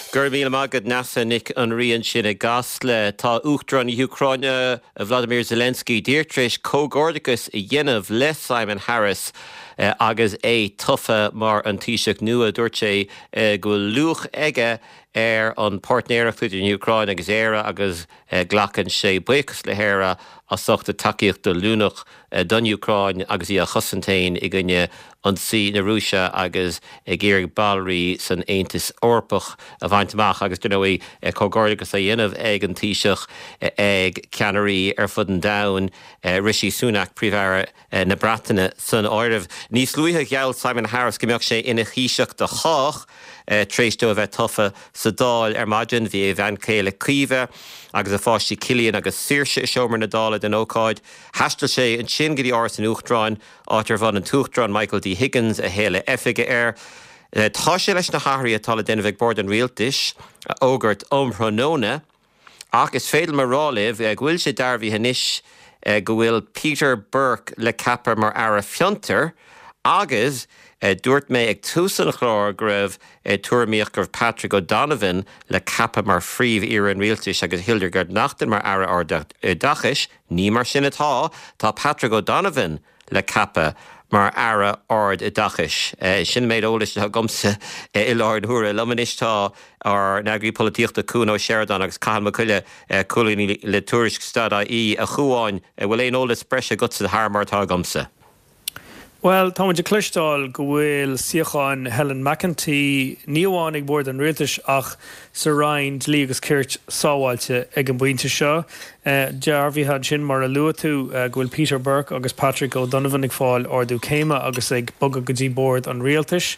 Gurmíle magad nasa Nick an rian sin a gasle tá Uachtaráin Ucraine Vladimir Zelensky Dietrich Cógordicus i dhéanamh le Simon Harris agus é tufa mar an taoiseach nua dúirt sé go luach aige an partnéireacht in Ucraine agus éire agus ghlachann sé buchas le héire as sochta takeíocht do lúnach don Ucraine agus í a chosantain i gine an sí na Rúise agus géirg balraí san Aontas Orpach a bhaintach agus dúna Cógordicus a dhéanamh ag an taoiseach ag ceannarí ar fud an domhan Rishi Sunak príomhhearr na Breataine san áirimh. Níos luithe gheall Simon Harris gombeadh sé ina chiiseach de chách tréistú a bheith tufa sa dáil ar maidin bhí bhean céile cuimhe agus a fáistí Cillian agus Saoirse seomar na dála den ócáid. Theastail sé an sin go dtí áras an Uachtaráin átar bhain an tuachtaráin Michael D. Higgins a héile efige air. Tá sé leis na hathirí atá le déanamh ag bord an rialtais ógurt ómthrónóna ach is féidir mar rálibh bhfuil sé darbhí hanis go bhfuil Peter Burke le capar mar ara fiontar agus dúirt mé ag túsan chlár go raibh tuairimíoch gur Patrick O'Donovan le cappa mar phríomh ar an rialtais agus Hildegard Nachton mar ara dachais, ní mar sin atá, tá Patrick O'Donovan le cappa mar ara ard I dachais. Sin méid ólas a gomsa I láir thuaire lomanistá ar neagaí políochta cún ó Sheridan agus Cathal McCuille cúlaí le tuairisc stada í a chuáin bhfuil éon ólas breise go sa thar martá gomsa. Well, tá muid clistáil go bhfuil siocháin Helen McEntee níomháin ag bord an rialtais ach sa Ryan lí agus ceirt sábháilte ag an buinte seo. Dearbhíthad sin mar a luath tú go bhfuil Peter Burke agus Patrick O'Donovan ag fáil ordú céime agus ag bogad go dtí bord an rialtais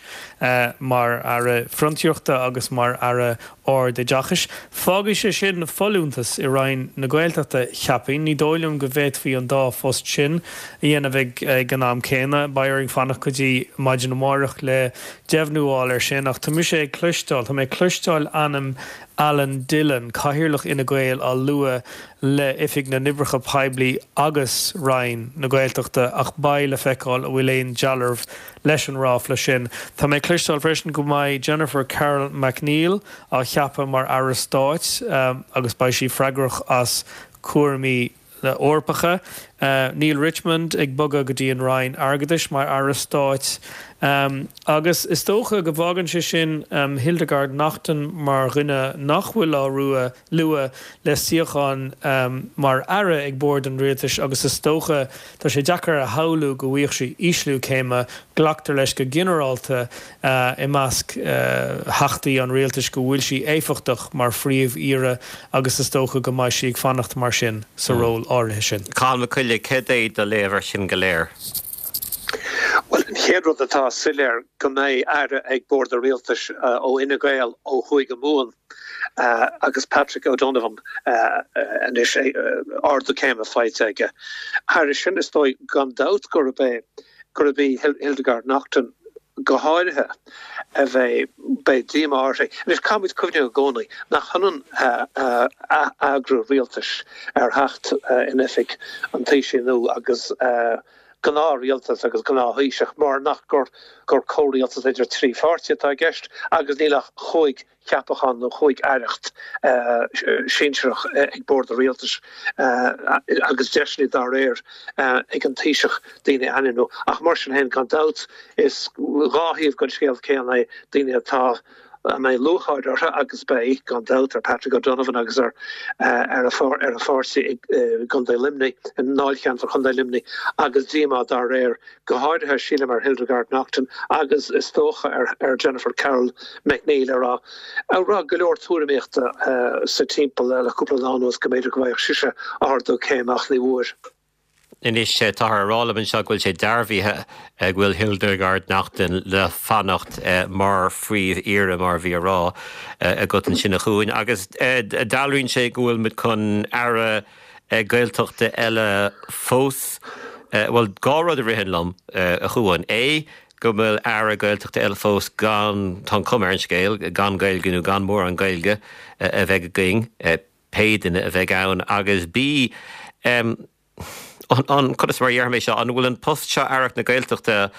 mar ara frontiochta agus mar ara ord de dachais. Fágadh sé sin folúntas I Ryan na Gaeltachta cheappainn, ní dóilm go bhéit faoi an dá fós sin I dhéanamh ag gnáam céine bairing fannach go dtí maidin amárach le deimhnúáil ar sin ach tá mu sé ag clistáil, tá mé clistáil anam Alan Dillon, caithirlach ina Gael a lua le ifig na nibracha paibli agus Ryan na Gaeltachta ach baile feicáil a bhfuil éon dealarmh leis an ráf le sin. Tá mé clistáil freisin go mbeidh Jennifer Carroll McNeil a cheappa mar Aristáit agus ba sí freigrach as cuairmí le orpacha. Neil Richmond ag bogad go dtí an Ryan agadis mar Aristáit. Agus is tócha go bhagann sé sin Hildegard Nachton mar rinne nachhfuil á lua le siocháin mar ara ag bord an rialtais agus is tócha tá sé deacar a haulú go bhuíoch sé íslú céime glachtar leis go generalta I measc heachtaí an rialtais go bhfuil sí éifichtach mar phríomh ire agus is tócha go mbeidh sí ag fannacht mar sin sa ról áirithe sin. Cathal McCuille cé é do léamhar sin go léir? Well, héadrú atá siléir go mé aire ag bord a rialtais ó Ina Gael ó Chuig Amúin agus Patrick O'Donovan and is ardú céime fáilte aige. Har sin is dói gan dát gur bé Hildegard Nachton go háirithe a bheith bei díomh áirthe. Is camid cumne a gcónaí nach chunan agrú rialtais ar hecht in ifig an taoise nó agus gná rialtas agus gná híiseach mar nach gur córialtas idir trí fáirte tá gceist agus nílach chuig ceapachan nó chuig airecht sinseach ag bord a rialtas agus deisní dá réir ag an taoiseach daoine anú ach mar sin hen gan dat is ráthíomh go scéal céanna daoine atá mé lúchaid agus bei gan dat ar Patrick O'Donovan agus ar a fórsaí gundé limni in náilchean for gundé limni agus díma dá réir go háirithe síle mar Hildegard Nachton agus is tócha ar Jennifer Carroll McNeil ar rá go leor túraíochta sa timppel le cúpla dános go méidir go bhaidh siise ardú céimach ní bhuair. Inis tá rálaban seo bhfuil sé darbhíthe bhfuil Hildegard Nachton le fannacht mar phríomh ire mar bhí rá a go an sinna chuin agus dalrún sé bhfuil mit chun ara gailteachta eile fós bhfuil gárad a rihanlam a chuin go bhfuil ara gailteachta eile fós gan tá cumar an scéil gan gailge gan mór an gailge a bheith a ging péideanna a bheith ann agus bí an chudas mar dhearméis seo an bhfuil an post seo airach na Gaeltachta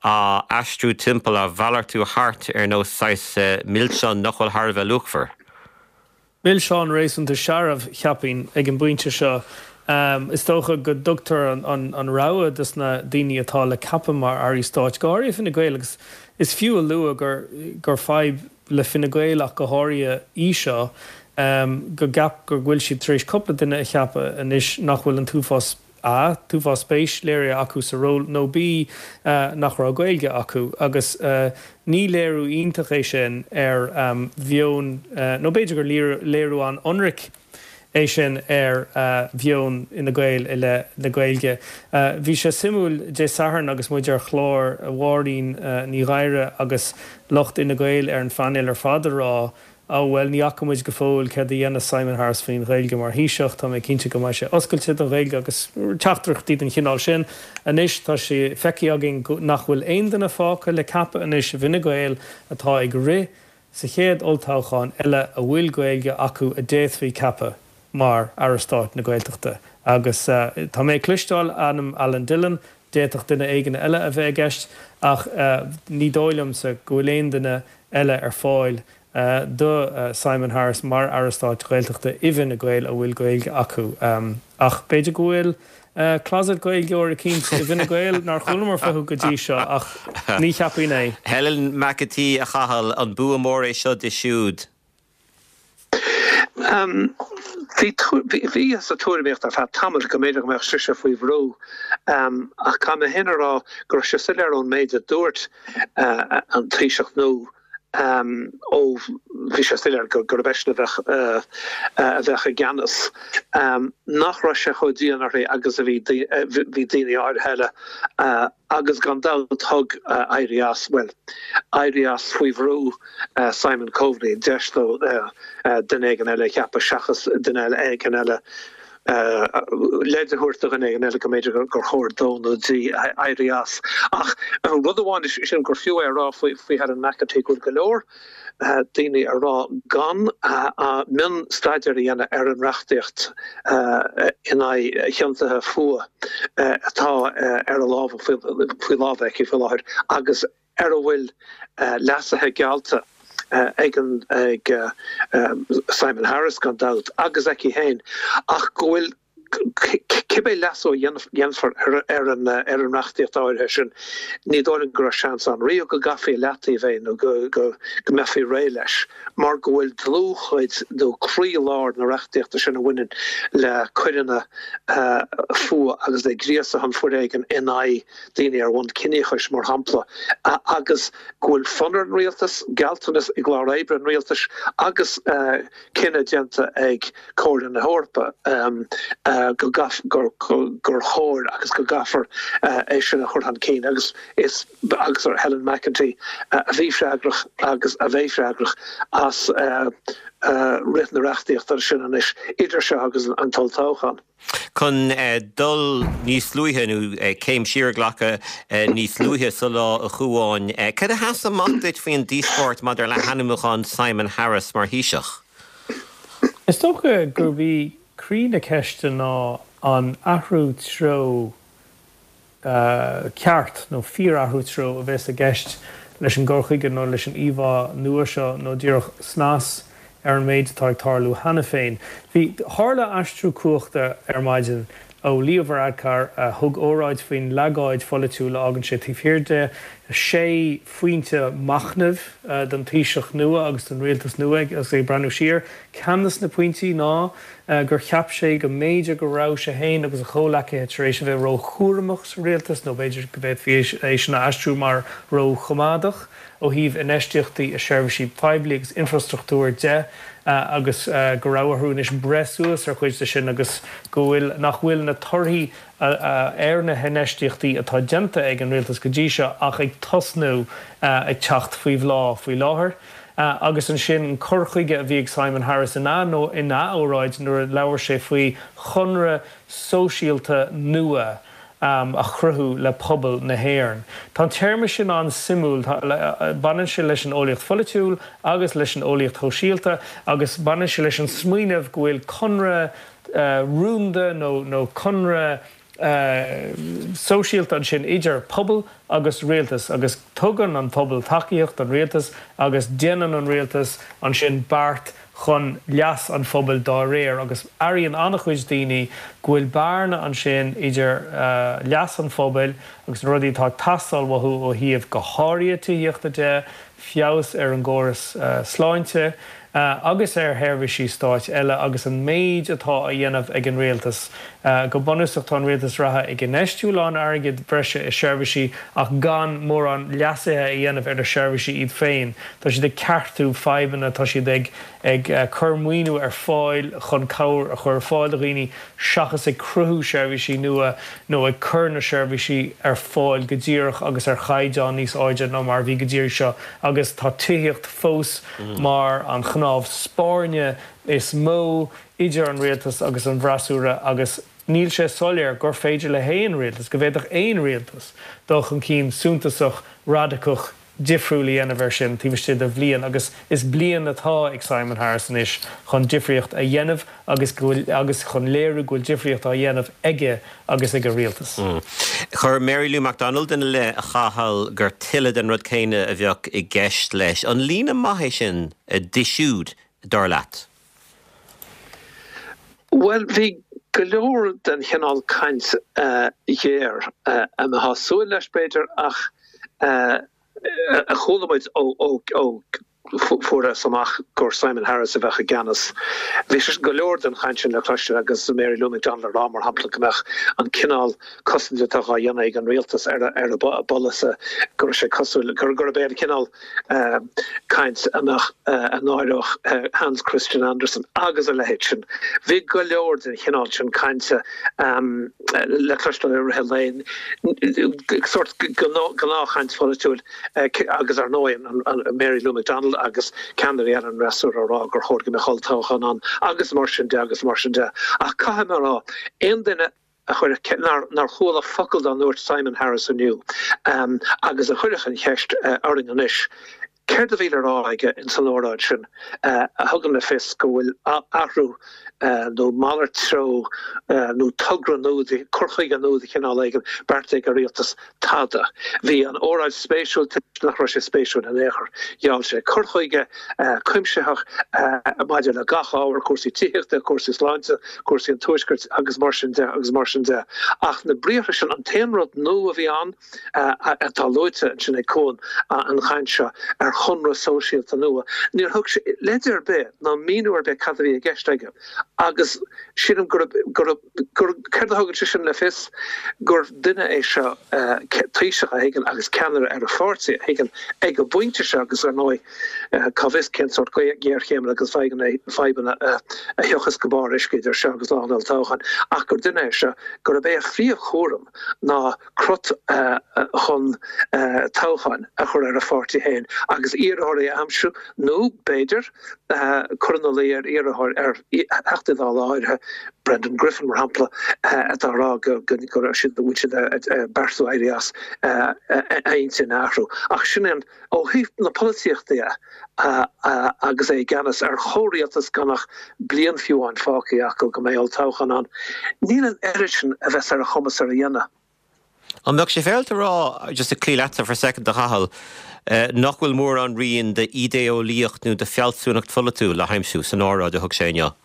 a astrú timppel a bhealach tú hart nó 6 millseán nachhfuil Harbheith luchfar. Bill Seán rééisúnta searamh cheappainn ag an buinte seo. Is tócha go dugtar an rá dus na daoine atá le cappa mar airí stáit gáir fin na Gaeilge is fiú a lua gur feib le fin na Gaelach go háirithe í seo go gap gur bhfuil siad trééis coppla duine a cheappa inis nach bhfuil an túfás spéis léir acu sa ról nó bí nach rá Gaeilge acu agus ní léirú ionintach é sin bheon nó beidir gur léirú an onric é sin bheon ina Gael ile na Gaeilge. Bhí sé simúil dé saharn agus muidir chlár a bhhairdaín ní ghaire agus locht ina Gael an fanéil fada rá bhfuil ní acamuid go fóil ce dhéana Simon Harris faoin Gaeilge mar híiseach tá mé cinnte go mai sé oscailte do Gaeilge agus teachtarachtaí an chinál sin anis tá sé feici agin nach bhfuil aon duna fáca le cappa anis bhína Gael atá ag ri sa chéad oltácháin eile a bhfuil Gaeilge acu a déadfaí cappa mar arastáit na Gaeltachta. Agus tá mé clistáil anam Alan Dillon, déach duine éigen eile a bheith gceist, ach ní dóilm sa gohfuil duine eile fáil do Simon Harris mar arastáit Gaeltachta ibhin na Gael a bhfuil Gaeilge acu. Ach beidir gohfuil closet Gaeilge or a cínt ibhin na Gael nar chulmar fahu go dtí seo ach ní cheappaí é. Helen McAtee a chahal an buamór é seo de siúd. Bhí as a túirbeocht ar tamil go méidir me sise faoi bhrú ach cá me hinarrá gur se siar ón méid a dúirt an tríseach nó ó bhí se stiir gur bheisna bheith a gceannas. Nach ra se chodían ar agus a bhí daoine áir heile agus gan dá thug Airias faoi bhrú Simon Coveney deistó den éigen eile cheappa seachas den eile éigen eile leidir thuirteach an éigen eile go méidir gur chóir dóna dí Airias. Ach rud amháin is sin gur fiú rá faoi had an McAtee go golóir daoine a rá gan a min staidir dhéana ar an reachtaíocht ina cheantathe fua atá ar a lábh faoi lábheic i láthir agus ar a bhfuil leasathe gealta ag Simon Harris gan dat agus ag héin ach gohfuil cibé leso dhéanfar ar an reachtaíocht áirithe sin ní dóiln gur seans an riú go gafaí leataí bhéin nó go mefaí ré leis mar gohfuil dlúchaid do chrí lár na reachtaíochta sin a bhainein le cuireanna fua agus é gríasa an fuair éigen inai daoine ar bhaint cinnéchais mar hampla agus gohfuil fannar an rialtas galtanas i glár éibre an rialtas agus cinenne dianta ag cóir na hórpa gur chóir agus go gafar é sin a chur an céin agus ar Helen McAtee a bhí freagrach agus a bheith freagrach as rit na reachtaíocht ar sin anis idir se agus an taltáchan. Chun dul níos luúthenú céim siar ghlacha níos luúthe sa lá a chuáin. Cad a has amachtaid faoin dísport madidir le hanimimeán Simon Harris mar híiseach? Is tócha gur bhí crí na ceiste ná an ahrú tró ceart nó fíor ahrú tró a bheits a gceist leis an gcóchaige nó leis an íomhá nua seo nó díoch snás ar an méid tá ag tarlú hena féin. Bhí tharla astrú cuachta ar maidin ó líomhar adcar thug óráid faoin leagáid folitiúla agan sé tíhhirirde sé faointe machnamh den taoiseach nua agus den rialtas nua agus é breanú siar. Ceannas na pointí ná gur cheap sé go méidir go rá sé héin agus a cholacha éis bheith ró churamach sa rialtas nó beidir go bheith é sin na astrú mar ró chomádach ó híomh inéisteachtaí a seirbhísí poiblí agus infrastruchtúr de agus go ráthún is breúas ar chuid sin agus gohfuil nach bhfuil na torthaí ar na henéisteachtaí atá deanta ag an rialtas go dtí seo ach ag tosnú ag teacht faoi láthair. Agus an sin an corchuige a bhí Simon Harris in óráid nuair leabhar sé faoi chunra sóisialta nua a chruthú le pobl na héireann. Tá téirme sin an simúl banan se leis an óíocht folitiúil agus leis an óíocht thoisialta agus banan se leis an smaoinemh gohfuil conra rúnda nó conra sosialt an sin idir pobl agus réaltas agus tugan an pobl takeíocht an réaltas agus déanaan an réaltas an sin bart chun leas an phobal dá réir agus aíonn annach chuid daoine ghfuil bearna an sin idir leas an phobal agus rudí tá tasal wathú ó híomh go háiríochta de fios ar an gcóras sláinte agus heirbhísí stáit eile agus an méid atá a dhéanamh ag an réaltas. Go bonúsach tá an réaltas ratha ag an neistúláin airgid breise i seirbhísí ach gan mór an leasathe a dhéanamh ar a seirbhísí iad féin. Tá si de ceartú faibanna tá si ag churmhaoinú ar fáil chun cabhar a chur fáil a rií seachas ag cruthú seirbhísí nua nó ag chur na seirbhísí ar fáil go ddíireach agus ar chaidán níos áide nó mar bhí go ddíir seo agus tá tuíocht fós mar an chnámh spáirne is mó idir an réaltas agus an bhrasúra agus níl sé soléir gur féidir le héon réaltas go bhéadach éon réaltas dó chun cín súntasach radicach difriúlaí ana bhar sin tíbhaiste de bblion agus is blion atá ag Simon Harrison is chun difriocht a dhéanamh agus chun léirú ghfuil difriocht a dhéanamh aige agus ag a réaltas. Chur Mary Lou MacDonald in le a chahall gur tiile den rud céine a bheoh i gceist leis an lína maithé sin a disisiúd dar leat. Well, bhí go leor den chinál caint dhéir a me hasúil leis beidir ach a cholamid ó fóra samach gur Simon Harris a bheitcha ganas. Bhí go leor den chaint sin le chluiste agus Mary Lou MacDonald rámar hapla gomach an cinál cosinte tá dhéana ag an réaltas ar a bolasa gur sé cosúil gur a béad cinál caint amach an áireach Hans Christian Andersen agus a lehéid sin. Bhí go leor den chinál sin cainte le chluiste ar heléin sort gná chaint folaúil agus ar nóim an Mary Lou MacDonald agus Canary an resúr ará gur chóir go me choiltáchan an agus mar sin de. Ach caiim ará ein duine a chuir nar chola focail an nuirt Simon Harris aniu agus a chuirich an cheist aring an isis. Ceir a bhíle rá aige in san óráid sin a thugan le fis go bhfuil ahrú nó málar tro nó tugra nódi corchaig an nódi chinál aigen berteig a réaltas tada. Bhí an óráid spéisiúil nach ra sé spéisiúil an éair jaall sé corchaige cuimseach maidir le gacha áhar cuasí tíochta, cuasí sláinte, cuasí an tuaiskurt agus mar sin de. Ach na bríomhre sin an téanrad nó a bhí an atá loite sin é cón an chaint seo ar chunra sosiálta nua. Níor thug sé leidir be ná míúir be cadhí a gceiste agus sinam gur ceirthgad sin le fis gur duine é seo tríiseach a hégan agus ceanara ar a fórsaí hégan ag go buinte se agus ar nói cabhis cinsort géarchéim agus feibanna a heochas go bar iscéidir se agus lánal táchan ach gur duine é seo gur a bé fríomh chóram ná crut chun táchan a chur ar a fórsaí héin agus íorthirí amsú nó beidir chunaléir íorthir ar hechtadá áire Brendan Griffin mar hampla atárá gur si berthú éireas ein sin áhrú. Ach sin ó híh na políochta agus é ganas ar chóíaltas gannach blian fiúáin fácaí acu go méall táchan an. Níl an erisin a bheits ar a chumas ar a dhéanana. An meach sé féilte rá just a clí leta for second a chahall nach bhfuil mór an rion de ideolíocht nó de fealsúnacht folaú le heimsú san áráid a thug séine.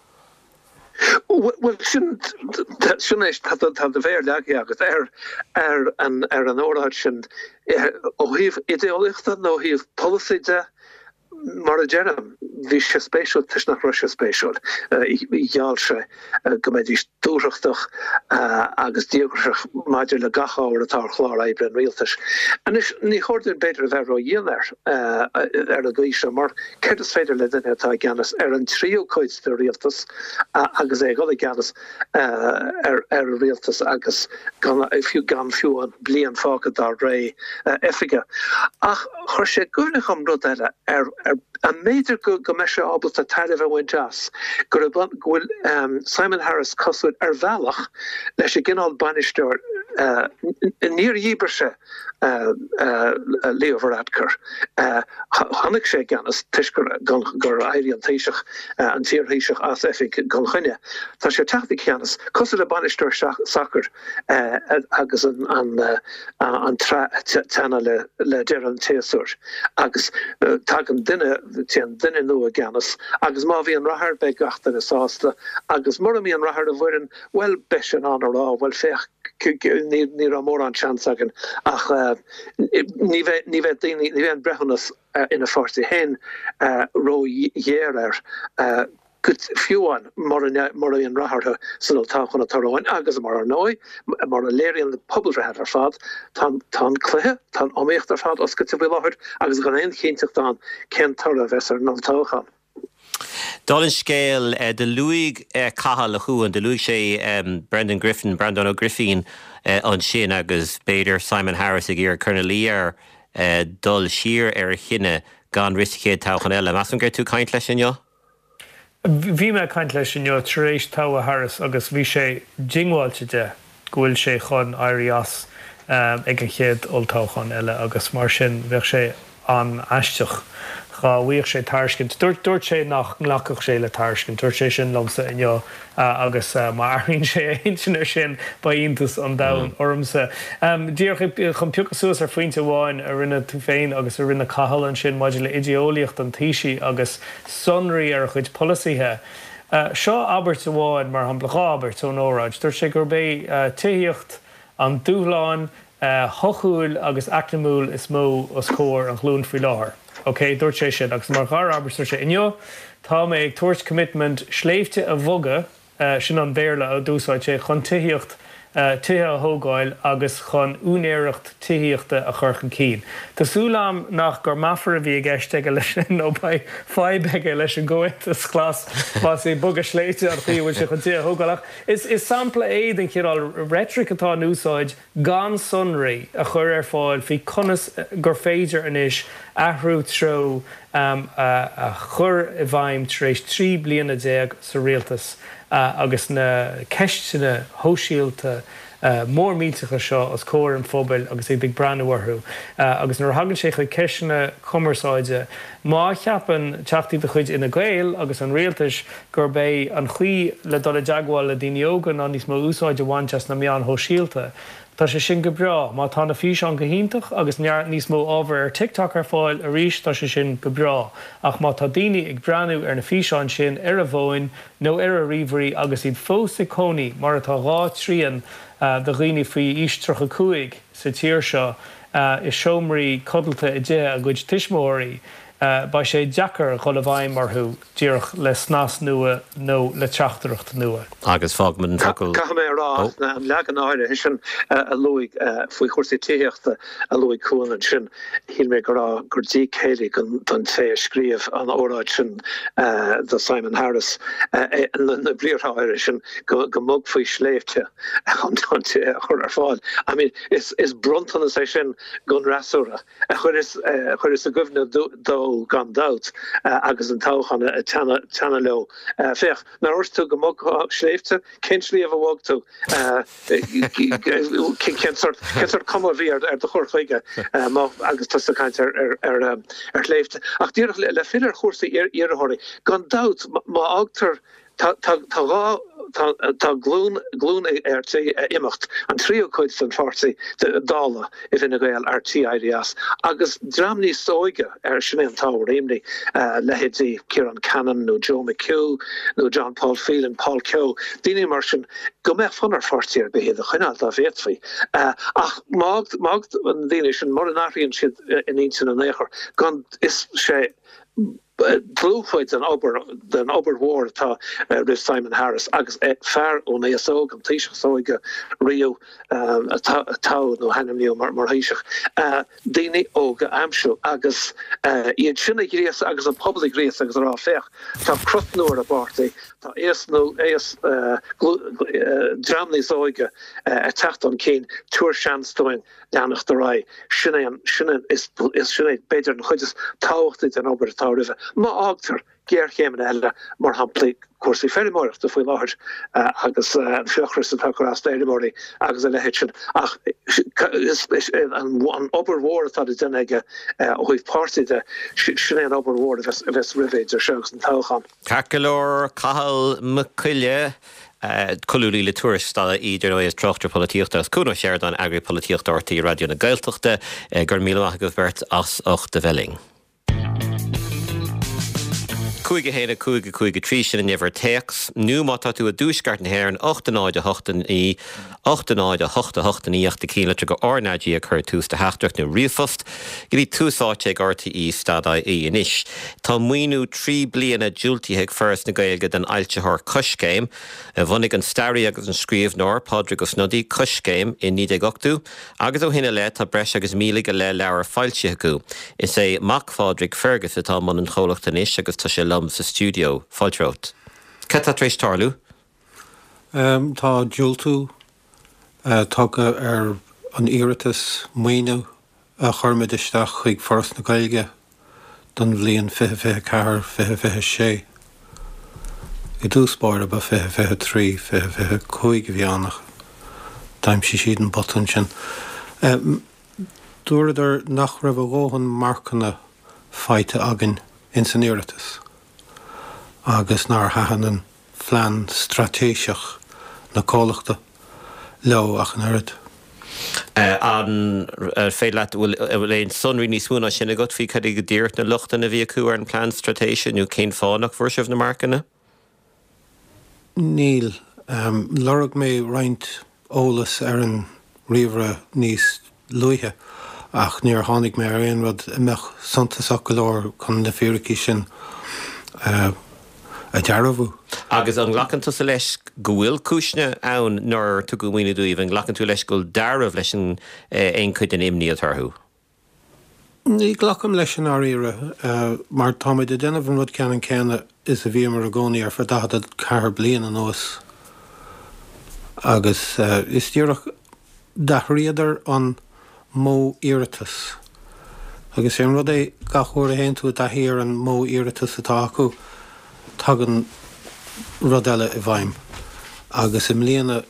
Well, sin éis tá de bhéir leagaí agus ar an óráid sin ó híomh ideolaíochta nó híomh policyide mar a dhéanam bhí sé spéisiúil tuis nach ra sé spéisiúil jaall sé go méid ís dúireachtach agus díograach maidir le gacha áir atá chláir ébre an rialtas. Anis ní chóirdir beidir a bheith dhéanaar ar a gcuise mar ceir is féidir le duine atá ganas ar an tríochid de rialtas agus é gola ganas ar a rialtas agus fiú gan fiú an blian fágad dar ré efige. Ach chuir sé gúnach am rud eile ar a méidir go go meise abel a tarh wein jazz. Gur Simon Harris cosúd bhealach leis sé ginál banisteir níor dhíberse Leo Varadkar. Hannig sé gannas tiisgur gur airíon téiseach an tíorthaíseach as efik gan chunne. Tá sé teachtaí ceannas cosúd a banisteir sacr agus an tena le deir an téasúr. Agus tag an duine nua gannas agus má bhí an rahar be gachtain is sásta agus mar mí an rahar a bhuiin well besin an rá well fech ní ra mór an chans agin ach ní bheith brehannas ina forti hen ro dhéir good fiúan mar an rahartha san táchan a taráin agus mar an nói mar a léiríon de poblrehead ar fad tá chluthe tá omíocht ar fad os go bhfuil láthir agus gan aon chéintach dá cén tarla bheits ar ná táchan. Dálinn scéal de luig cahal a chuúin de luig sé Brandon O'Griffin an sin agus beidir Simon Harris ag ar Cornelíar dul siar ar chinne gan risicéad táchan eile. Mas an gur tú caint leis sin jo? Bhí me caint leis sin jo taréis Táha Harris agus bhí sé jingháilte de gohfuil sé chun airí as ag an chéad oltáchan eile agus mar sin bheith sé an aisteach. Bhuiíoh sé taircint. Dúirt sé nach nghlacach sé le taircint, dúirt sé sin lomsa inniu agus mar airríonn sé intinar sin ba iontas an dain ormsa. Díoch chun piúchas suas ar faointe bháin a rinne tú féin agus a rinne cahallan sin maidir le ideolaíocht an tíisi agus sonraí ar chuid policíthe. Seo Albert bháin mar an blachá Albert ón óráid, dúirt sé gur bé tííocht an dúhláin hochúil agus aclamúil is mó os cóir an chlún faoi láthair. Okay, dúirt sé sin agus mar char Albert sé inniu tá mé ag tuairt commitment sléifte a bhoga sin an béirle a dúsáid sé chun tííocht tithe a thógáil agus chun únéireacht tííochta a churchan cín. Tásúlam nach gur mafar a bhí gceiste leis nó ba feibege leis an ggótas chlás pas é bug a sléite ar chuíhfuil sé chun tithe thógáilach. Is sampla éiad an chéál rétric atá núsáid gan sonraí a chur ar fáil hí conas gur féidir inis ahrú tro a chur I bhaim trééis 3 bliana déag sa réaltas agus na ceistena hóisialta mór mítecha seo as cóir an fóbail agus ag big brandhathú. Agus nuair hagann sé chuid ceisina commerceáide, má cheapan teachtaí de chuid ina Gael agus an réaltas gur bé an chuí le dul a deagháil le daoine ógan an níos mó úsáide bhainteas na meán hóisialta. Tá sé sin go breá, má tá na fís an go hiintach agus neart níos mó ábhar ar TikTok ar fáil a ríis tá sé sin go breá. Ach má tá daoine ag breanú ar na físáin sin ar a bhin nó ar a ríomhairí agus iad fós i cónaí mar atá rá trían de riine faoi ístrucha cuaig sa tíir seo is seomraí codalta I dé a gcuid tiismóirí ba sé deachar chula bhaim marthú díoch le snas nua nó le teachtareacht nua. Agus fágman focail. Ca mé rá an legan áire is sin a luig faoi chuirsaí tíochta a luig cuanan sin hí mé gur dtí chéalaigh don té scríomh an óráid sin de Simon Harris na bríortha sin go mug faoi sléifte an chur ar fáil. I mean, is brontan sé sin gon rasúra. Chuir is a gofna dó gan dat agus an táchan a tena leo fech. Na orstú go mog sléifte, kenslí a bhagtú ken sort kom vi ar de chorchuige agus tu kaint ar léifte. Ach Dích le fiidir chósa iarthirí gan dat má agtar tá glún RT imimecht an trío chuid san farsaí dála if in a gael RT IDS agus dramní sóige sin an tá réimni lehédí Kieran Cannon nó Joe McHugh nó John Paul Phelan Paul Keogh Dine mar sin go me fannar farsaí ar behéad a chuineal a bhétfi ach mágt an dine sin mar an aíonn siad in ín an éair gan is sé Blúfuid den oberhór tá ri Simon Harris agus fear ó éasóg an tíiseach sóige riú tá nó henimlíú mar héiseach. Daine óga amsú agus iad sinna gréas agus an public réas agus rá fech tá crutnúir a bartaí tá éas dramní sóige techt an cén túair seanstoin deannach de rá sinna is sinna beidir an chuidir táchttaid an ober tá rive. Ma agtar géirchéman eile mar hapla cuasaí ferrimóireachta faoi láthir agus fiochar sa takearás éidirmóí agus a lehéitsin ach an oberhór tá den aige chuoh páirtíide sin an oberhór a bheits rivéid ar segus an táchan. Cacolór Cathal McCuille Colúí le tuairsta idir nó is trochttar políochtta as cúna séir an agri políocht ortaí radio na Gaeltachta gur míle go bhirt as 8 Welling. Cúige héna cúige trí sin in never teachs. Nú má tá tú a dúsgart na héir an 8 kilometre go ornadí a chur tús de heachtrach na riafost, gilí túsáte ag RTE stadai inis. Tá muoinú 3 bliana dúiltithe first na Gaeilge den ailtethir cuscéim, a bhunig an starí agus an scríomh nóir Pádraig Ó Snodí cuscéim in 1980, agus ó hinna le tá breis agus míle go le leabhar fáilte acu. Is é Mac Pádraig Fergus atá man an chomhlachta inis agus tá sé sa studio fáilteót. Ceta tréis tarlú? Tá dúiltú tugadh ar an iiritas muoinú a chormaidisteach chuig first na Gaeilge don bhliain 2024-2026. I dúspáir ba 2023-2025 bhíannach. Daim siad an botún sin. Dúirdar nach raibh róhan marcanna feite agan in san iiritas. Agus nar hahanan flean stratéiseach na cólachta leo ach an aird. An féile bhfuil éon sunrí níos múna sinna go fhí cad go ddíirt na luchta na bhí acu ar an plan stratéise nó cén fánach fuairseamh na marcanna? Níl, lorg mé roint ólas ar an riomhre níos luithe ach níor tháinig mé ar aon rud imeach santasach go leor chun na fíricí sin a dearmhú. Agus an ghlachan tú sa leis go bhfuil cúisne ann nóir tú go mhaoine dúibh an ghlachan tú leis go dearmh leis an éon chuid an imní a tarthú. Ní ghlacham leis an áíire mar táid a denmh an rud cean céanna is a bhí mar a gcónaí ar fadada ceathar blian an os. Agus is tíoreach dathríadar an mó iiritas. Agus sé an rud é gachúir a héon tú a dathíar an mó iiritas atá acu tagan rud eile I bhaim. Agus im líana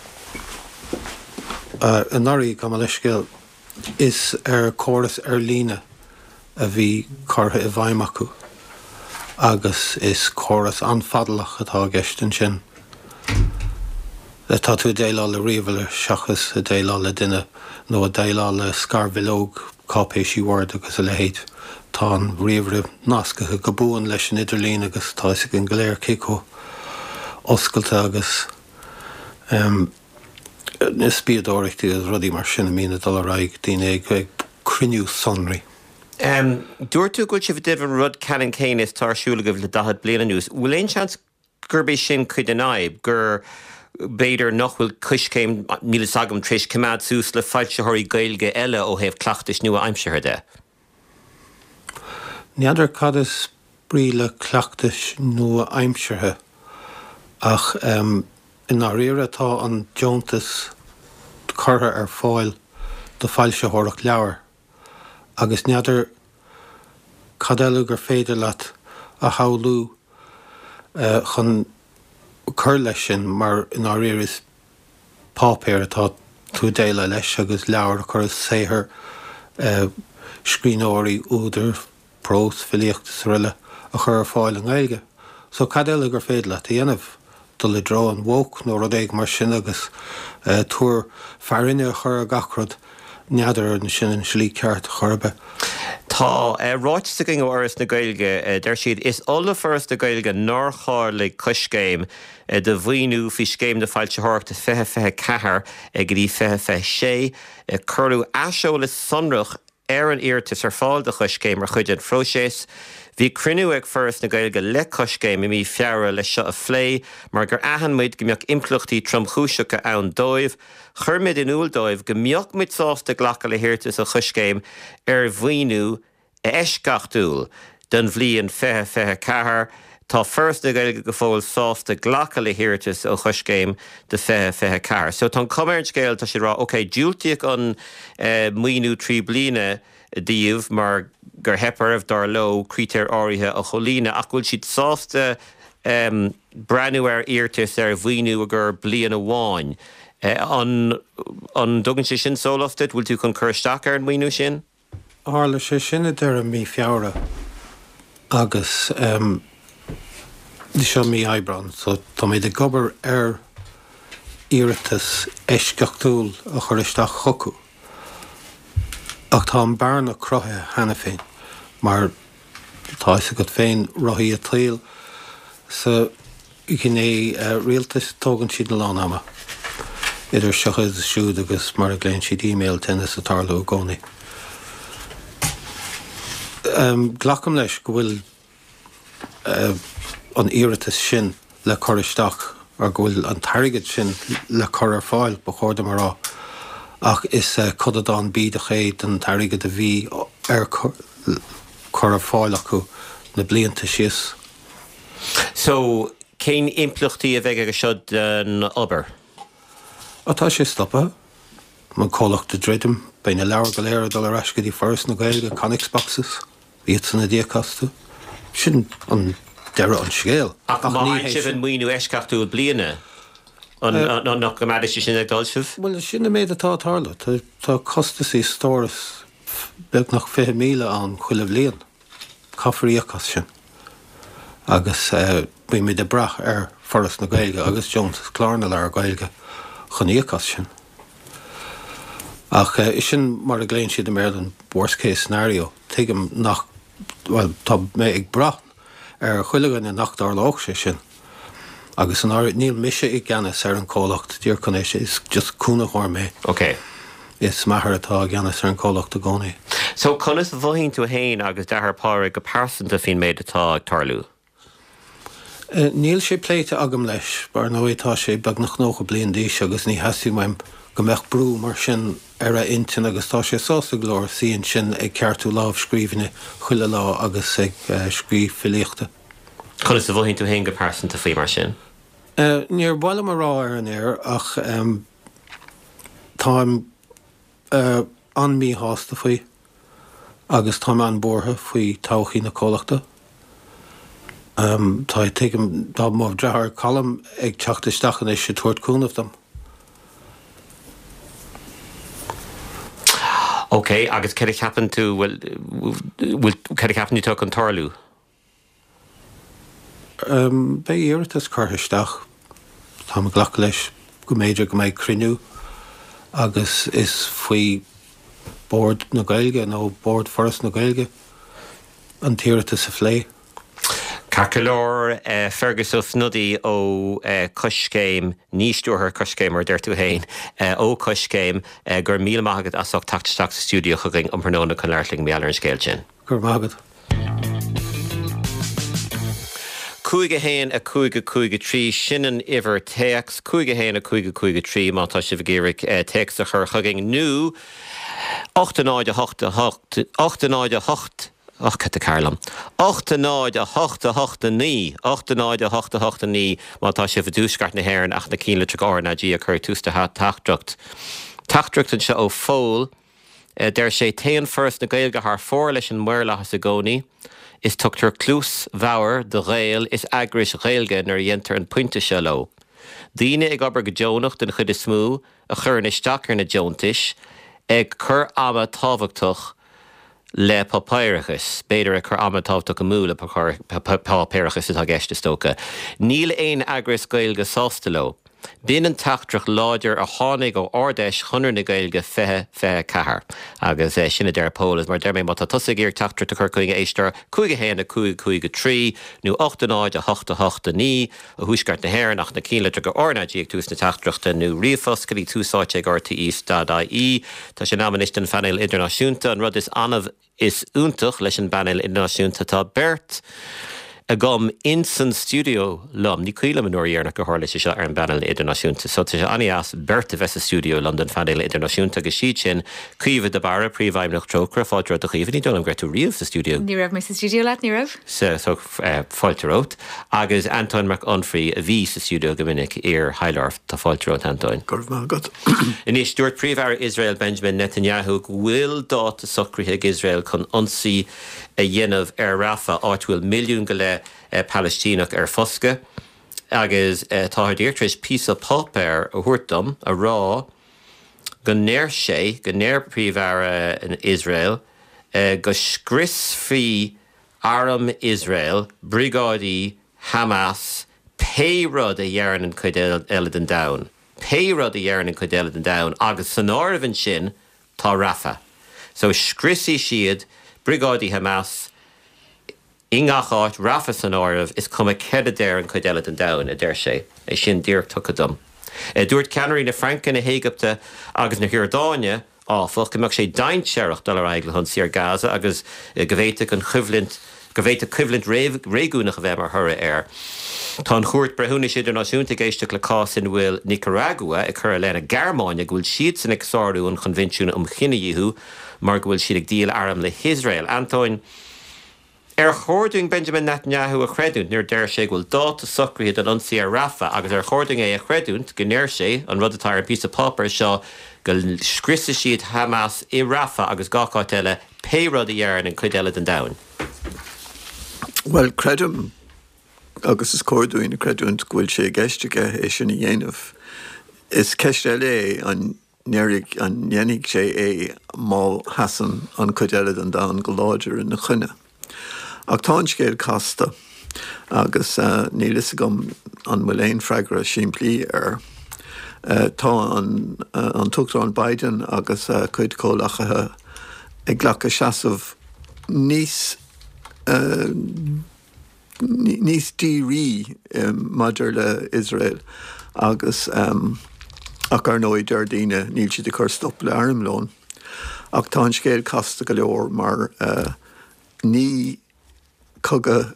an áirí go leiscéil is ar córas ar lína a bhí cartha I bhaim acu. Agus is córas anfadalach atá gceistin sin. Tá tú déile le riomhile seachas a déile le duine nó a déile le scarbilóg cápéisí word agus a lehéid. Tá an riomhre nascathe go búin leis an idirlín agus tá sig an goléir cico oscailta agus is bíadóireachtaí agus rudí mar sinna mína dul raig daoine ag criniú sonraí. Dúir tú go sibh dibh an rud cean céine is tarsúla go bhfuil le 10 bliana nús. Bhfuil éon seans gurbééis sin chuid an aib gur béidir nachhfuil cuscéim míle sagam tríis cumad sús le fáiltethirí Gaeilge eile ó thaobh cleachtais nua aimsithe de. Neadidir cad is brí le cleachtais nua aimsithe ach in áíire tá an deontas curtha ar fáil do fáiltethireacht leabhar agus neadidir cad eile gur féidir leat a haolú chun chur leis sin mar in áíir is pápéir atá tú déile leis agus leabhar chur séthir scríóirí úidir prós filiochttas riile a chur fáil an Gaeilge. So cad eile gur féidir leat a dhéanamh dul le drá an bhóc nó rud éig mar sin agus túair fearinne chur a gachrod neadidir an sin an slí ceart chorbe. Tá ráite ging áras na Gaeilge der siad is alla first na Gaeilge nar cháir le cuscéim de bhhaoinú fi scéim de fáiltethireachta 2024 go dtí 2026 curú aiseolas sonrach ar an iiritas ar fáil de cuscéim ar chuid an phróiseas. Bhí cruinniú ag first na Gaeilge le cuscéim I mí fearra le seo a phlé, mar gur ahanmuid go mbeadh impleachtaí tromchúiseacha ann dóibh, churmid in úl dóibh go mbeadh muid sásta ghlacha le hirirtas a chuscéim ar bhhaoinú a eisceachtúil den bhliain 2024. Tá first na Gaeilge go fóil sásta ghlacha le hirirtas ó chuscéim de 2024. So tá cumaird scéil tá sé rá, OK, dúiltíoch an muoinú 3 bliana díomh mar gur hepar dar lo crítear áirithe a cholína ach bhfuil siad sásta breanú íirtas bhhaoinú agur blian amháin. An dogann sé sin sólaftat, bhfuil tú chun chuirteach an mhaoinú sin? Hála sé sinna deir mí fiara agus ní seo mí ebran, so tá mé de gobar íiritas éisceachtúil a chuiristeach chocu. Ach tá an bearna crothe hena féin, mar tá is go féin roií a tríal sa gné rialtas tógann siad na lán ama. Idir seochad siúd agus mar a gléann siad e-mail tennis a tarlú gcónaí. Glacham leis go bhfuil an íiritas sin le choristeach ar go bhfuil an tarigid sin le chor fáil ba chóirda marrá ach is codadán bíd a chéad an tarigid a bhí ar chor fáil acu na blianta síos. So, cén implachtaí a bheith agus siod an obair? Atá sé stoppa, man cólacht de dreidim, bein na leabhar go léir dul ar eiscadí first na gailge Connex boxes, bhíad san na díochasta. Sin an deire an scéal. Ach má sibh an mhaoinú eisceachtú bliana an nach go maidir sin ag dulsibh? Well, sinna méid atá tarla. Tá costasí stóras beag nach 5,000 an chuile blian. Cafaríochas sin. Agus bhí mé de brach ar forras na gailge agus Jones chlárna le ar gailge chuníochas sin. Ach is sin mar a gléann siad am an worst case scenario. Tuigim nach, well, tá mé ag brath ar chuilegan na nachtár lách sé sin. Agus an áir níl mise I gceannas ar an cólacht dír chunéis is just cúna chóir mé. Okay. Is maithar atá gceannas ar an cólacht a gcónaí. So conas bhaíonn tú hain agus dethar pára go pásanta fin méid atá ag tarlú? Níl sé pléite agam leis, bar nóítá sé bag nach nócha blion díos agus ní heasú maim go meach brú mar sin ar a intin agus tá sé sásta glóir síon sin ag ceartú láh scríbhine chuile lá agus ag scríb filíochta. Conas bhaíonn tú hain go pásanta fao mar sin? Níor bhile mar rá ar an air ach táim an mí hásta faoi agus táim an bortha faoi tochaí na cólachta. Tá tuigim dá mór drethar colm ag teachtaisteach is sé tuairt cúnamh dom. Okay, agus cad ceapan tú cad ceapan tú an tarlú? Bé íiritas chuirtaisteach tá ghlach leis go méidir go méid crinú agus is faoi bord na gailge nó bord forras na gailge an tíiritas sa phlé. Cacalór Fergus ó snudí ó coscéim, níos dúrthar coscéim ar deir tú hain, ó coscéim gur míle maigad asach tacteach sa stúdio chugaing umparnóna chun leirling méallar an scéil sin. Gur maigad. Cúige héin a cúige trí sinan iver teacs, cúige héin a cúige trí mátá si bhgéiric teacs a chur chugaing nú 8 Ach, Cata Carlam. 8-9-8-8-9 mátá sé bh dúsgart na hhéireann ach na cíle tro áir na dí a chur tústa tachtdrucht. Tachtdruchtan se ó fól, der sé téan first na gailge haar fór leis an muirlachas a gcónaí, is tuchttar clús bhair de réil is agris réilge nar dhéantar an puinte se lo. Díine ag obair go Jónach den chud is smú a chur na isteach ar na Jóntais ag chur ama tábhachtach le papáirechas, beidir a chur amatábta go múla papáirechas atá gceiste stóca. Níl éon agras gailge sásta lo. Bíonn an tachtdrach láidir a tháinig ó ardéis chunar na gailge fethe cethar. Agus sinna deir pólas mar dermé mátá tusa géir tachtdracht a chur chuige éistar cúige héana a cúige trí nó 8-9-8-8-9 a thuisgart na hhéireann ach na cíle go ornaidí ag tús na tachtdrachta nó riomhfoscailí túsáite ag RTE.ie Tá sé námanis den Fánaíl Idirnáisiúnta an rud is anmh is úntach leis an Fánaíl Idirnáisiúnta tá beirt a gom insan studio lom ní cuiile an nóíarnach go hála se ar an banal idirnáisiúnta. So tá sé anías berta bheits studio London fadéile idirnáisiúnta go siad sin cuomh de bara príomhhaim nach trocra fáidir a chuomh ní dul an greú riomh sa studio. Ní raibh me sa studio leat ní raibh? Fáilterót agus Anton McUnfrey a bhí sa studio go minic ar Highlarf tá fáilterót Antoin. Gorf má gad. Inis dúirt príomhhar Israel Benjamin Netanyahu bhfuil dát a socrthaigh Israel chun ionsaí a dhéanamh ar Rafa áitúil milliún go le Palestínach ar fosca agus tá dtíirtris písa pápéir a thuirtam a rá go néir sé go néir príomhhar in Israel go scriosfaí Aram Israel brigádaí Hamas péród a dhearann chuid eile den domhan. Péród a dhearann chuid eile den domhan agus san áireann sin tá Rafa. So scriosí siad brigádaí Hamas ingacháit Rafa san áireamh is cum a cead déir an chuid eile den domhan a déir sé é sin díreach tuchadum. Dúirt ceanirí na Franca na Héigipte agus na Hiordáine áfach go meach sé daintsearach dul ar aigla chun siar Gaza agus go bhhéite an chuimhlint réúnach a bheith mar thura air. Tá an chuairt brethúna idirnáisiúnta géisteach le cásin bhfuil Nicaragua a chur lena Gearmáine go bhfuil siad san ag sáú an chunvinisiúna chinne dhéú mar go bhfuil siad ag díal aram le Israel. Antoin, chóirduing Benjamin Netanyahu a chreidúnt níor deir sé bhfuil dát a socrthaigh an ionsaí ar Rafa agus chóirduing é a chreidúnt go néir sé an rud atá ar písa pápéir seo go scriosa siad Hamas i Rafa agus gácáit eile péród a dhearann an chuid eile den domhan. Well, credum agus is cóirduin a credúint bhfuil sé geisteige é sin dhéanamh. Is ceiste é an neirigh an dhéanaigh sé é má hasan an chuid eile den domhan go láidir in na chuine. Ach tá scéal casta agus nílas gom an bhfuil freigra siimplí ar tá an tuachtarán Biden agus chuid cólachathe ag ghlacha seasamh níos dírí maidir le Israel agus ach ar nóid ar daoine níl siad a chur stop le airmlón. Ach tá scéal casta go leor mar ní cogad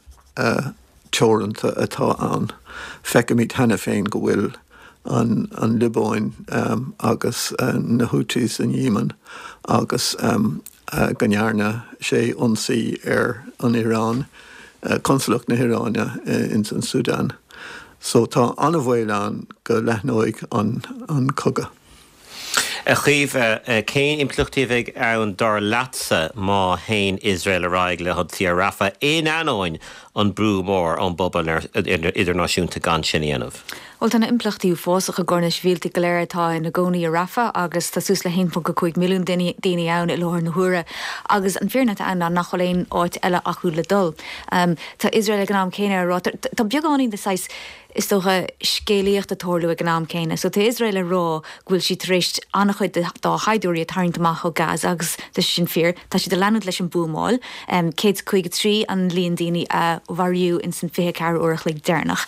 teoranta atá an feicimid hena féin go bhfuil an Libáin agus na Houthis in Yemen agus gannearna sé ionsaí ar an Irán consulach na Iráine in san Sudan. So tá anna bhfuil go leithnóigh an cogad. A chuomh céin impluchtaíomh ann dar leatsa má hain Israel aráig le hodtí ar Rafa in anóin an brú mór an bobbal idirnáisiúnta gan sin dhéanamh. Well, tána implachtaíú fósach a gcóna svíalta go léir atá na gcónaí a Rafa agus tá sús le 1.5 milliún daoine ann i láthar na huaire agus an fearna anna nach choléin áit eile acu le dul. Tá Israel ag an am céine ará. Tá beagání de sais is tócha scéalaíocht a tórlú ag an am céine. So tá Israel a rá ghfuil si tríist annach chuid dá haidúirí a tarintach ó Gaza agus tá sin fear. Tá si de leanúd leis an búmáil. 153 an líon daoine a bharú in san 24 uairach le déirnach.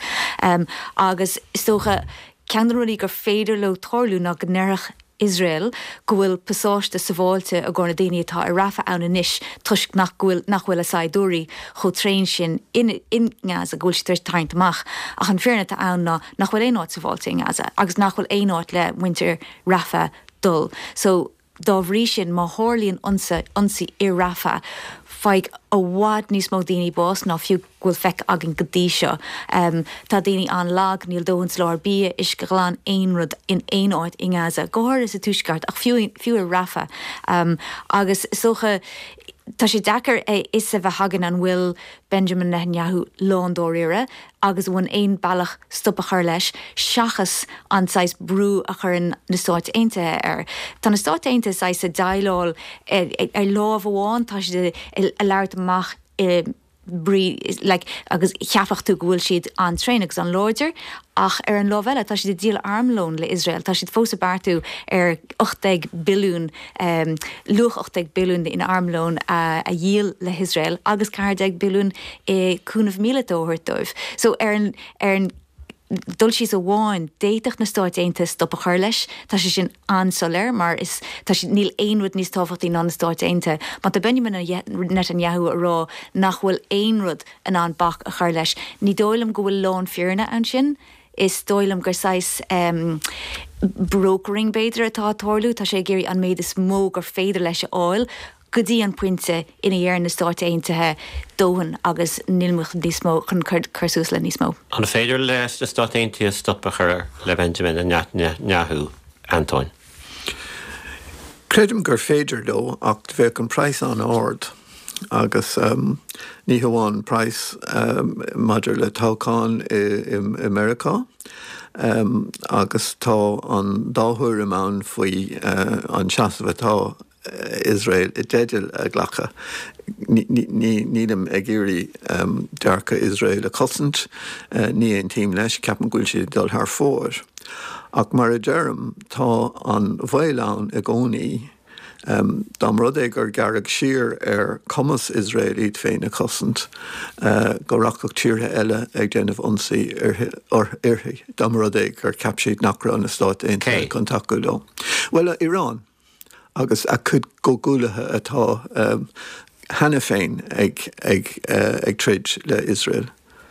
Agus tócha ceanúí gur féidir le tórlú nach go neirech Israel go bhfuil pasáiste sa bháilte a gcóna daoine atá ar Rafa ann inis tuisc nach bhfuil a saidúirí cho tréin sin in Gaza go bhfuil si tarint amach ach an fearna tá ann nach bhfuil éonáid sa bháilte in Gaza agus nach bhfuil éonáid le muintir Rafa dul. So dá bhrí sin má tharlaíonn ionsaí i Rafa feig a bhád níos mó daoine bás ná fiú ghfuil feic agin go dtí seo. Tá daoine an lag níl dóhans leir bí is go gláán aon rud in éonáid in Gaza. Gohair is a túisceart ach fiú a Rafa. Agus socha tá sé dechar is a bheith hagan an bhfuil Benjamin Netanyahu lán-dóiríre agus bhain aon bailach stop a chur leis seachas an sais brú a chur na Stáit Aontaithe ar. Tá na Stáit Aontaithe sais a daileáil ar lámh amháin tá sé a leabhart amach brí agus cheapach tú bhfuil siad an trénagus an láidir ach ar an lábheile tá siad díal armlón le Israel tá siad fósa beartú ar 80 bilún luach 80 bilún in armlón a díal le Israel agus 40 bilún cúnamh míle tóthirtóibh. So ar an dul sí a bháin déiteach na Stáit Aontaithe stop a chur leis, tá sé sin ansolir, mar tá sé níl éonrud níos táfachtaí ná na Stáit Aontaithe. Má tá Benjamin Netanyahu a rá nach bhfuil éonrud an an bach a chur leis. Ní dóilm go bhfuil lán fearna an sin, is dóilm gur sais brokering beidir atá tórlú, tá sé géirí an méid is mó gur féidir leis áil, go dtí an puinte ina dhéar na Stáit Aontaithe dóhan agus nílmuch níos mó chun chursús le níos mó. An féidir leis na Stáit Aontaithe stop a chur le Benjamin Netanyahu, Antoine. Credim gur féidir dó ach bheith an price an ord agus ní hamháin price maidir le tácán i America agus tá an dáthúir amán faoi an seasamh atá Israel I déidir a ghlacha. Nílim ag géirí dearcha Israel a cosint, ní an tíim leis ceapan gúil si dul thar fóir. Ach mar a dearm tá an bhailán a gcónaí dám rud é gur garreg siar commas Israelíd féin a cosint go rachach tíortha eile ag déanamh ionsaí irthaí. Dám rud é gur capsiad nach raibh na Stáit Aontaithe chun taú dó. Well, Iran agus a chud go gúlathe atá hena féin ag trid le Israel.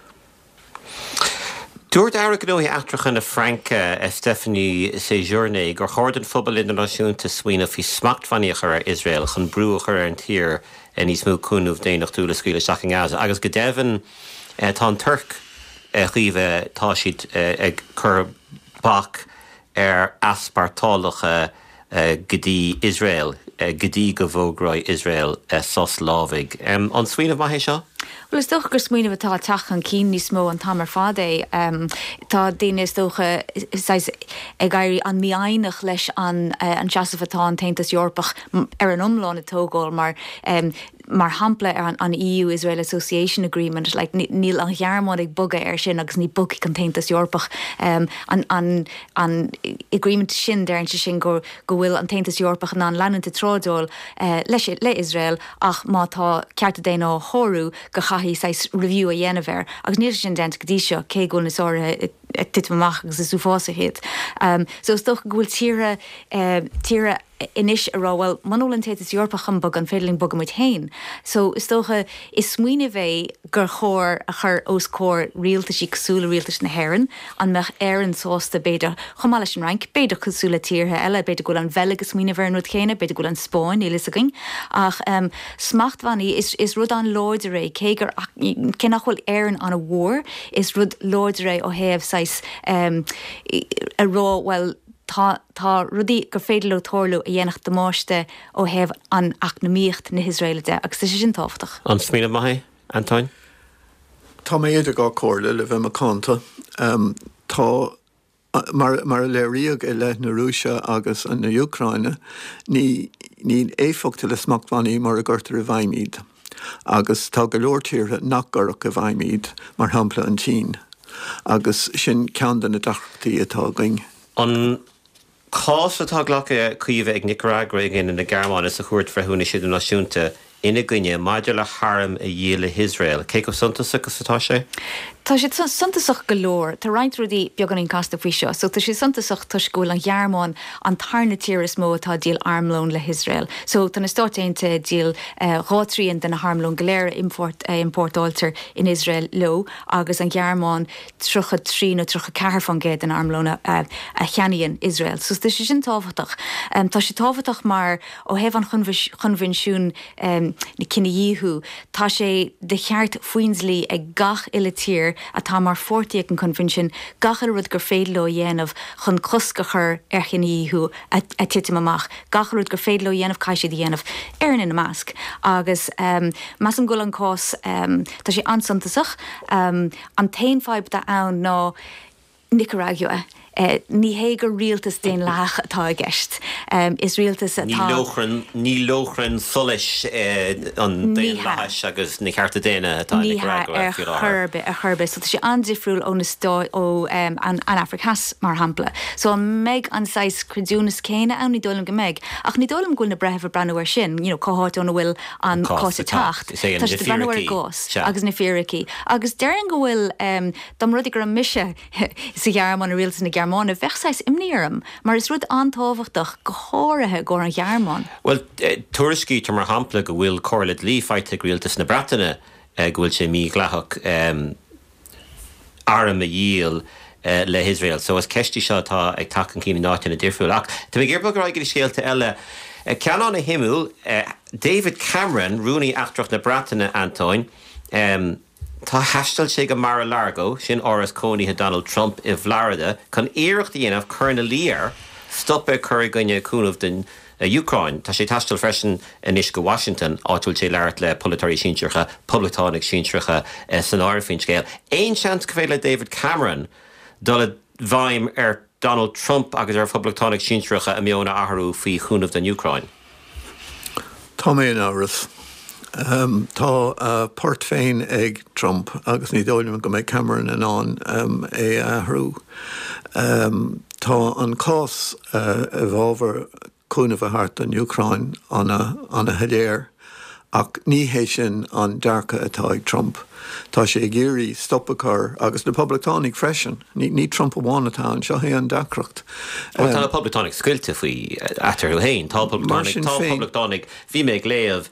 Dúirt ara go nóí atrachan na Franca Stephanie Séjourné gur chóirdan phobal internaisiúnta smaoinmh hí smachtmhaíoch ar Israel chun brúach ar an tír níos mó cúnmh déanaach túla scuile seach an Gaza. Agus go deimhin tá an Turc chuomh tá siad ag chur bach ar aspartálacha gotí Israel, gotí go bhógráid Israel sos lámhaigh. An smaoinmh maithé seo? Well, is doch gur smaoinmh atá teachan cín níos mó an tamar fad é. Tá daine is dócha ag gairí an miainach leis an seasamh atá an Taontas Eorpach ar an umláin na tógáil mar hampla ar an EU-Israel Association Agreement, like, níl an ghearmáid ag buga ar sin agus ní bugi an Taontas Eorpach. An agreement sin deirn sin go bhfuil an Taontas Eorpach ná an leananta trádóil le Israel ach má tá cearta déana chorú go chaithí sais review a dhéanamh agus níl sin dent go dtí seo cé gúil na sáire titmach agus is úfása héad. So is doch go bhfuil tíre inis ará, well, manúlan Taontas Eorpach an bug an féidirling bug muid hain. So is dócha is smuoine bheith gur chóir a chur os cóir rialtas í cosúla rialtas na haireann an meach éireann sásta beidir chomáile sin rank beidir cosúla tíortha eile beidir gúil an bheile go smuoine bhar nuad chéine beidir gúil an Spáin élisagain ach smachtmhaí is rud an Lorderé cé gur cé nachhfuil éireann an a mhór is rud Lorderé ó thaobh sais a rá, well, tá rudí gur féidir le tórlú a dhéanach do máiste ó thaobh an acnamíocht na Israelide agus is sin tábhachtach. An smaoinmh maithé, Antoine? Tá mé iad gá cóirla le bheith cánta. Tá mar le riag I le na Rúise agus an na Ucraine ní éfogta le smachtmhaí mar a gurtar a bhaimíd. Agus tá go leortíortha nach gurach a bhaimíd mar hampla an tín. Agus sin ceann na dachtaí atá going. An cás atá ghlacha cuimh ag Nicaragua ag in na Gearmáin is a chuirt freithúna siad an náisiúnta ina gcuine maidir le harm a dhéal Israel. Cé go suntas agus atá sé? Tá sé suntasach go leor, tá roinnt rudí beag an casta faoi seo, so tá sé suntasach tuisgúil an ghearmáin an tarna tír is mó atá díal armlón le Israel. So tá na Stáit Aontaithe díal rátriíonn den na harmlón go léir importáiltear in Israel lo, agus an ghearmáin trucha trí nó trucha ceathar fan géad an armlóna a cheanaíonn Israel. So tá sé sin tábhachtach. Tá sé tábhachtach mar ó thaobh an chunvinisiún na cinnaíthú, tá sé de cheart faoinslí ag gach ile tír a tá mar fortíag an convention gachar rud gur féadló dhéanamh chun coscachar ar cinnaíthú a titim amach. Gachar rud gur féadló dhéanamh caiisiad dhéanamh ar in na másc. Agus mas an gúil an cós tá sé ansuntasach an taonfhaib da ann ná Nicaragua ní hégur rialtas déon lech atá a gceist. Is rialtas atá... Ní lóchran solis an déon leis agus ní chearta déine atá a churbe, so sé andifriúil ó na stá ó an Africas mar hampla. So an meg an sais credúnas céine an ní dólam go meg. Ach ní dólam gúil na brethh brenuir sin, cóáit ó na bhfuil an cósa tacht. Tá sé brenuir gós, agus na fíraí. Agus dearan go bhfuil dam rud gur an mise sa ghearmán a rialtas na Gearmána bheitsáis imníarm, mar is rud antáhachtach go háirithe go an Gearmán. Well, tuairiscí mar hampla go bhfuil cóirlid lí feite rialtas na Breataine go bhfuil sé mí ghlathach aram a díal le Israel. So as ceistí seo tá ag tacan cína náte na difriúil. Ach, tá mé ggéirbh go raibh scéalta eile ceann na himúil David Cameron, rúnaí achtrach na Breataine Antoine, tá heistal sé go Mar-a-Lago, sin áras cónaithe Donald Trump I Florida, chun éireacht dhéanamh chur na líar stoppa chur gonne cúnamh den Ukraine. Tá sé taistil freisin inis go Washington áitiúil sé leart le politarí síntreacha, publictánic síntreacha san áirfinn scéal. Éon seans go féile David Cameron dul bhaim Donald Trump agus publictánic síntreacha a mionna athhrú faoi chúnamh den Ukraine. Tá mé an áras. Tá port féin ag Trump agus ní dóilm go méid Cameron an é ahrú. Tá an cás a bhábhar cúnamh a hart an Ukraine an a heléir ach ní hé sin an dearcha atá ag Trump. Tá sé géirí stoppachar agus na publictánic freisin. Ní Trump amháin atá an seo hé an dacracht. Tá na publictánic sciilte faoi atar héin. Tá publictánic bhí méid léamh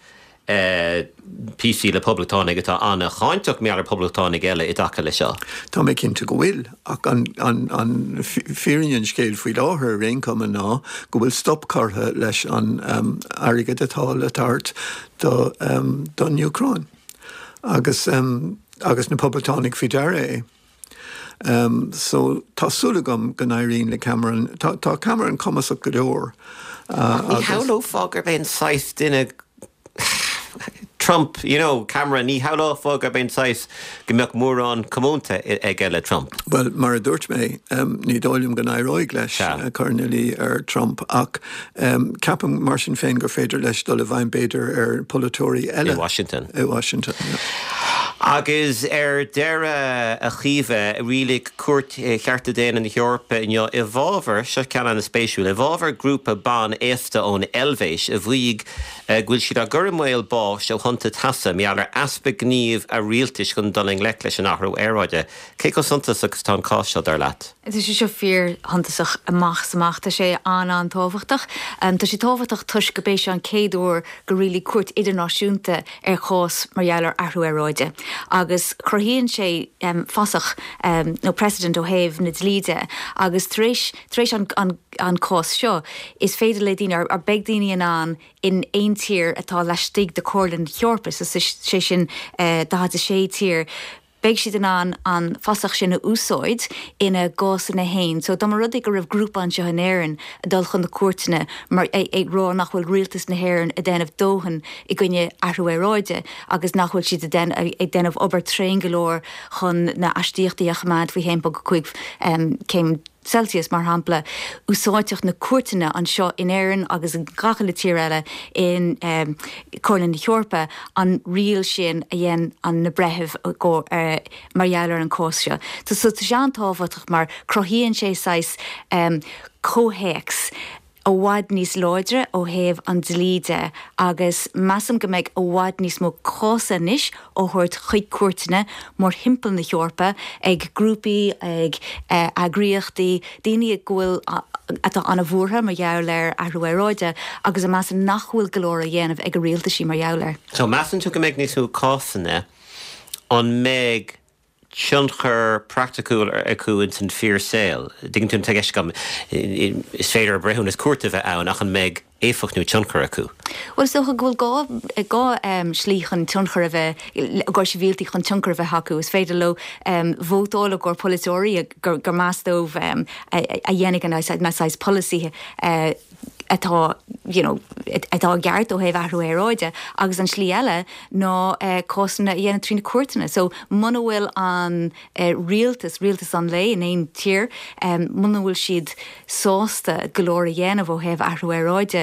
PC le publictánic atá anna chaintach mear publictánic eile I dacha le seo. Tá mé cinnte go bhfuil ach an fírinn scéal faoi láthair réoncam ná go bhfuil stopcartha leis an airigad atá le tart don Ukraine. Agus na publictánic fi deire so tásúlagam go éiríonn le Cameron. Tá Cameron cumasach go leor. Ní háló fágur ben 6 duine Trump, Cameron, ní háló fágur ben 6 go mbeadh mórrán comúnta ag eile Trump. Well, mar a dúirt mé, ní dóilm go éireoig leis Carnelí Trump ach ceapam mar sin féin gur féidir leis dul a bhain beidir polatóirí eile. I Washington. Agus deire a chiomh rilig cuairt chearta déana in Eorpa I bhábhar se ceann na spéisiúil. I bhábhar grúpa ban éasta ón Elvéis a bhuaigh gúil siad a gurmail báis ó chunta tasa meallar aspa gníomh a rialtais chun doling le leis an ahrú éráide. Cé go suntas agus tá cáisio ar leat? Is sé fear hantasach amach tá sé an táhachtach. Tá sé táhachtach tuis go béis an céadúir go rilí cuairt idirnáisiúnta chós marheallar ahrú éráide. Agus chruhíonn sé fasach nó president ó héamh na dlíide agus tréis an cós seo is féidir le dtíine ar beag daoine an in éon tír atá leistigh de cóirlann Eorpa so sé sin dá sé tír. Beg si an fasach sin na úsáid ina gás na hain. So dá mar rudig go raibh grúpa an seo an éireann a dul chun na cuairteanna mar ag rá nachhfuil rialtas na héireann a déanamh dóhan I gcuine ahrú éráide agus nachhfuil siad ag déanamh obair tréin golóir chun na aistíochtaí a chamáid faoi héimpa go chuig céim Celsius mar hampla úsáiteach na cuairteanna an seo in éireann agus an gacha le tír eile in Cóirlann Eorpa an rial sin a dhéan an na brethimh go marheallar an cós seo. Tá so sean táhachtach mar crothíonn sé sais cóhéics ó bhaid níos láidre ó héamh an dlíide agus measam go méid ó bhaid níos mó cása níos ó thuirt chuid cuairteanna mór himpeall na Eorpa ag grúpaí ag agriíochtaí daoine ag gúil atá anna bhuatha mar dheabhléir ahrú éráide agus a measam nachhfuil golóir a dhéanamh ag a rialtaí mar dheabhléir. So measam tú go méid níos cásanna an méid Tionchar practicúil acu in san fear sale. Digin tún tegeis gom is féidir brethún is cuairta bheith ann ach an méid éfachnú tionchar acu. Well, so go gá slíchan tionchar a bheith gur sé bhíaltaí chun tionchar a bheith hacu is féidir le vótála gur politóirí gur mástómh a dhéananig an náis policy atá geart ó heh ahrú éráide, agus an slí eile ná cósanna dhéana trína cuairtainna. So muna bhfuil an rialtas an lei in éon tír, muna bhfuil siad sásta golóir dhéanamh ó heh ahrú éráide,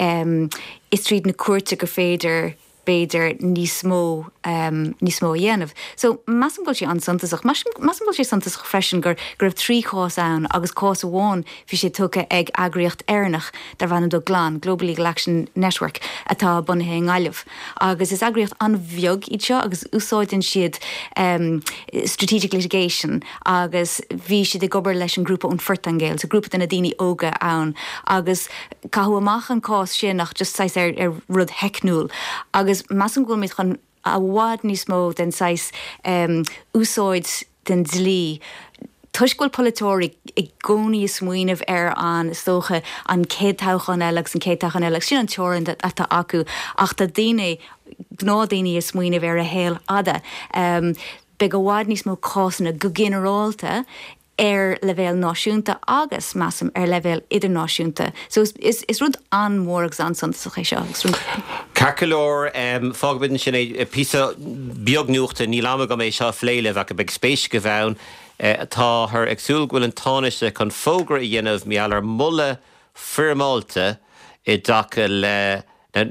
is tríd na cuairte gur féidir beidir níos mó dhéanamh. So massam go sé an santasach, massam go sé santasach freisin gur raibh trí chás ann agus cás amháin fi sé tucha ag agriocht airnach dar bhanam do GLAN, Global Legal Action Network, atá bunathe in Gaillimh. Agus is agriocht an bheag iad seo, agus úsáidin siad strategic litigation, agus bhí siad ag gobar leis an grúpa ón Fortangéil, so grúpa den na daoine óga ann, agus caithú amach an cás sin nach just sais rud hecnúil, agus massam go mit chun a bhád níos mó den sais úsáid den dlí. Tuisgúil polytóric ag gcónaí smuoinemh an stócha an céadtáchan eileach an céadtáchan eileach sin an teorann atá acu, ach tá daoine gnádaoine is smuoinemh a héal ada. Be go bhád níos mó cásanna go generálta levéil náisiúnta agus massam levéil idirnáisiúnta. So is rud an mór exanson sa seo. Carcalór fágbidin sin é písa beagnuachta ní lama go méid seo phléile bheith go beag spéis go bhain tá th agsúil gúil an táneiste chun fógra i dhéanamh meallar mulle firmáilte I dacha le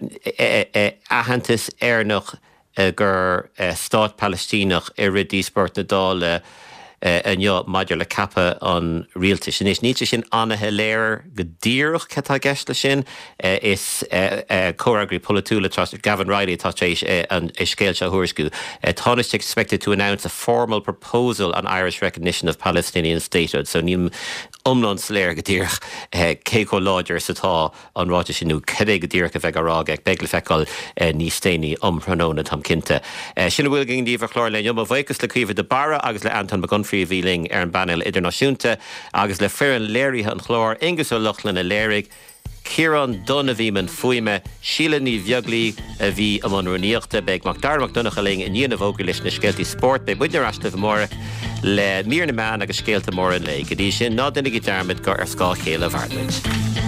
ahantas airnach gur Stát Palestínach I ridí sport na dála anneo maidir le cappa an rialta sin. Is níte sin anathe léir go díirech cetá gceist le sin is córagraí politúla Gavin Riley tá éis an scéil se thuairsciú. Tánaiste expected to announce a formal proposal on Irish recognition of Palestinian statehood. So níl umlan sléir go díirech céco láidir satá an ráte sinú cedé go díirech a bheith arág ag beag le feicáil níos déine pranóna tam cinnte. Sinna bhfuil gin díomh chlár le yom a bhaicas le cuimh de bara agus le Anton McGunfrey bhíling an banil idirnáisiúnta agus le fearan léirithe an chlár ingus ó Lochlan a léirigh Ciaran Donovan fuime síle ní bheaglaí a bhí am an runíochta beag Macdarmach Donachaling in dhéanamh óga leis na scéaltaí sport be buidir astamh móra le mír na man agus scéalta mór an le. Go dtí sin ná dunig I dearmid go ar scáil chéile bhartmuid.